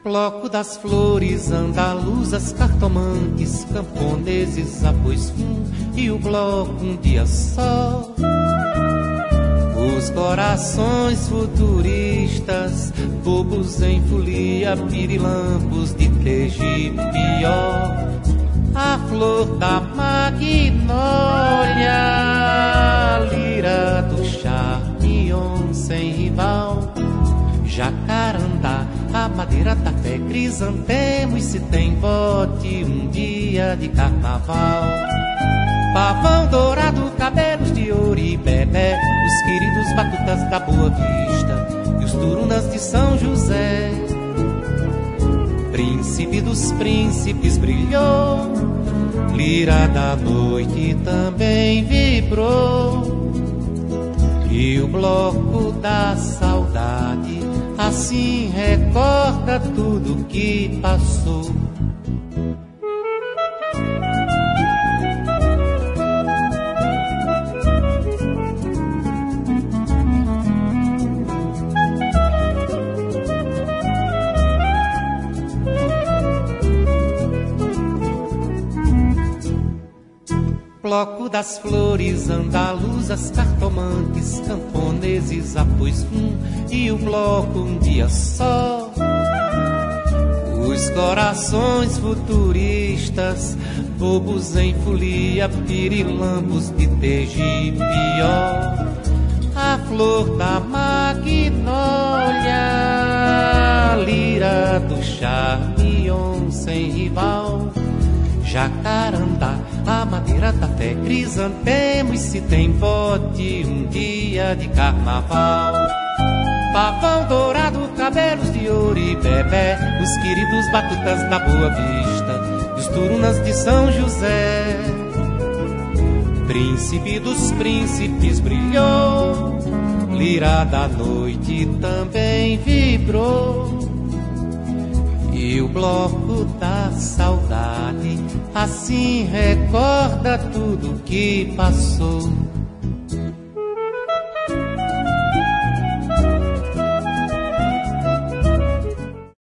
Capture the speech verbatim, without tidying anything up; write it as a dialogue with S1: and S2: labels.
S1: Bloco das flores, andaluzas, cartomantes, camponeses, após fim, e o bloco um dia só. Os corações futuristas, bobos em folia, pirilampos de Tegipió. A flor da magnólia, lira do charmion sem rival. Jacarandá, a madeira da fé, crisantemos se tem bote, um dia de carnaval. Pavão dourado, cabelos de ouro e bebê, os queridos batutas da Boa Vista e os turunas de São José. Príncipe dos príncipes brilhou, lira da noite também vibrou. E o bloco da saudade assim recorda tudo que passou. Bloco das flores, andaluzas, cartomantes, camponeses, após um, e o bloco um dia só. Os corações futuristas, bobos em folia, pirilampos de Tegipió. A flor da magnólia, lira do charmion sem rival. Jacarandá, a madeira da fé, crisantemos se tem bote, um dia de carnaval. Pavão dourado, cabelos de ouro e bebê, os queridos batutas da Boa Vista e os turunas de São José. Príncipe dos príncipes brilhou, lira da noite também vibrou. E o bloco da saudade assim recorda tudo que passou.